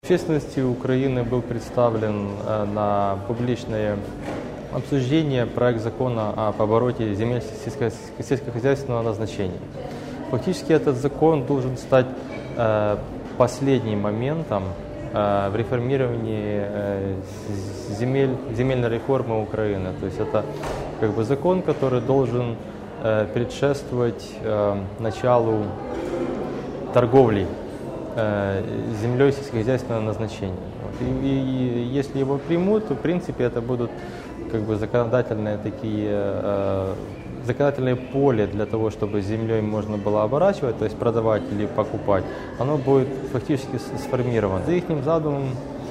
В общественности Украины был представлен на публичное обсуждение проект закона об обороте земель сельскохозяйственного назначения. Фактически этот закон должен стать последним моментом в реформировании земельной реформы Украины. То есть это как бы закон, который должен предшествовать началу торговли землей сельскохозяйственного назначения. И если его примут, то в принципе это будут как бы законодательное поле для того, чтобы землей можно было оборачивать, то есть продавать или покупать, оно будет фактически сформировано. За их задумом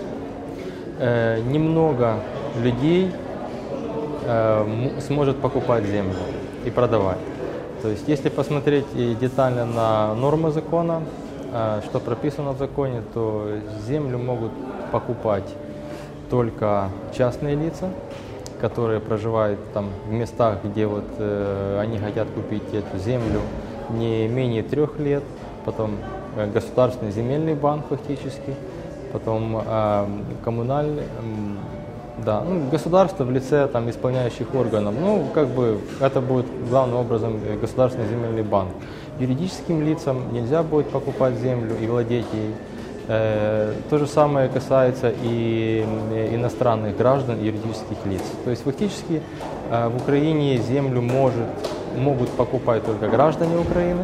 немного людей сможет покупать землю и продавать. То есть если посмотреть детально на нормы закона, что прописано в законе, то землю могут покупать только частные лица, которые проживают там в местах, где они хотят купить эту землю не менее 3 лет, потом государственный земельный банк фактически, потом коммунальный, государство в лице там исполняющих органов. Как бы это будет главным образом государственный земельный банк. Юридическим лицам нельзя будет покупать землю и владеть ей. То же самое касается и иностранных граждан и юридических лиц. То есть фактически в Украине землю могут покупать только граждане Украины,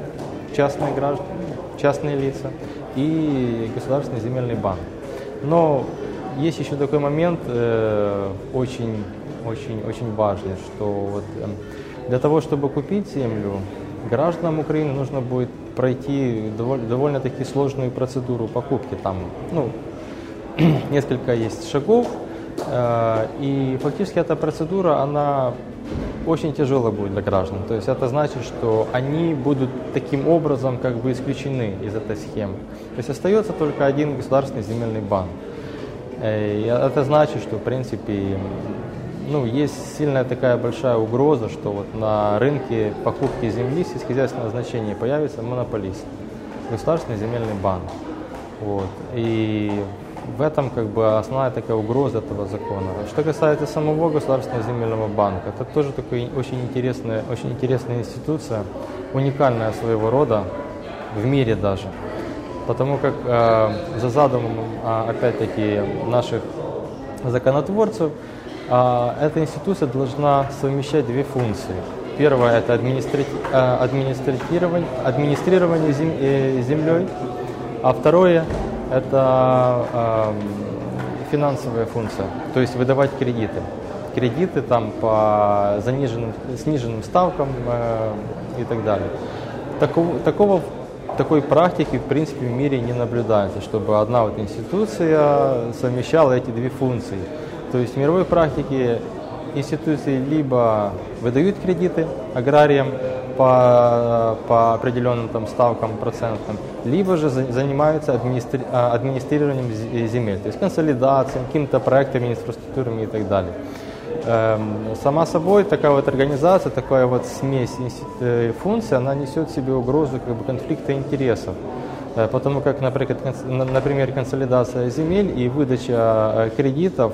частные лица и государственный земельный банк. Но есть еще такой момент очень важный, что для того, чтобы купить землю, гражданам Украины нужно будет пройти довольно-таки сложную процедуру покупки. Там несколько есть шагов, и фактически эта процедура, она очень тяжелая будет для граждан. То есть это значит, что они будут таким образом как бы исключены из этой схемы. То есть остается только один государственный земельный банк. И это значит, что в принципе есть сильная такая большая угроза, что на рынке покупки земли сельскохозяйственного значения появится монополист, государственный земельный банк. И в этом как бы основная такая угроза этого закона. Что касается самого государственного земельного банка, это тоже такая очень интересная институция, уникальная своего рода в мире даже. Потому как за задумом, опять-таки, наших законотворцев, эта институция должна совмещать 2 функции. Первая – это администрирование землей, а второе – это финансовая функция, то есть выдавать кредиты. Кредиты там по сниженным ставкам и так далее. Такой практики, в принципе, в мире не наблюдается, чтобы одна институция совмещала эти 2 функции. То есть в мировой практике институции либо выдают кредиты аграриям по определенным там ставкам, процентам, либо же занимаются администрированием земель, то есть консолидацией, какими-то проектами, инфраструктурами и так далее. Сама собой такая организация, такая смесь функций, она несет в себе угрозу как бы конфликта интересов. Потому как, например, консолидация земель и выдача кредитов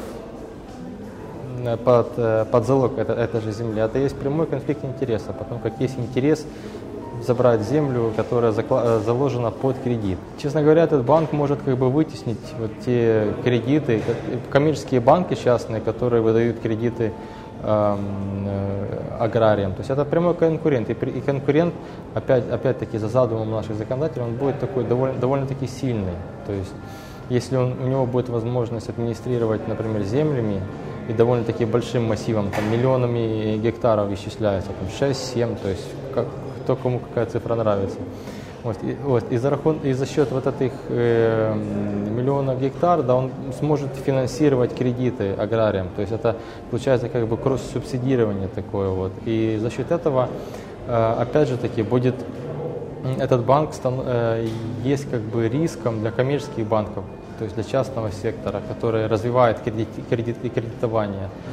под залог этой же земли, это есть прямой конфликт интересов, потому как есть интерес забрать землю, которая заложена под кредит. Честно говоря, этот банк может как бы вытеснить те кредиты, коммерческие банки частные, которые выдают кредиты аграриям. То есть это прямой конкурент. И конкурент, опять-таки, за задумом наших законодателей, он будет такой довольно-таки сильный. То есть если у него будет возможность администрировать, например, землями, и довольно-таки большим массивом, там, миллионами гектаров исчисляется, там 6-7, то есть кто кому какая цифра нравится. И за счет этих миллионов гектар, он сможет финансировать кредиты аграриям. То есть это получается как бы кросс-субсидирование такое. И за счет этого, опять же таки, будет этот банк есть как бы риском для коммерческих банков, то есть для частного сектора, который развивает кредитование.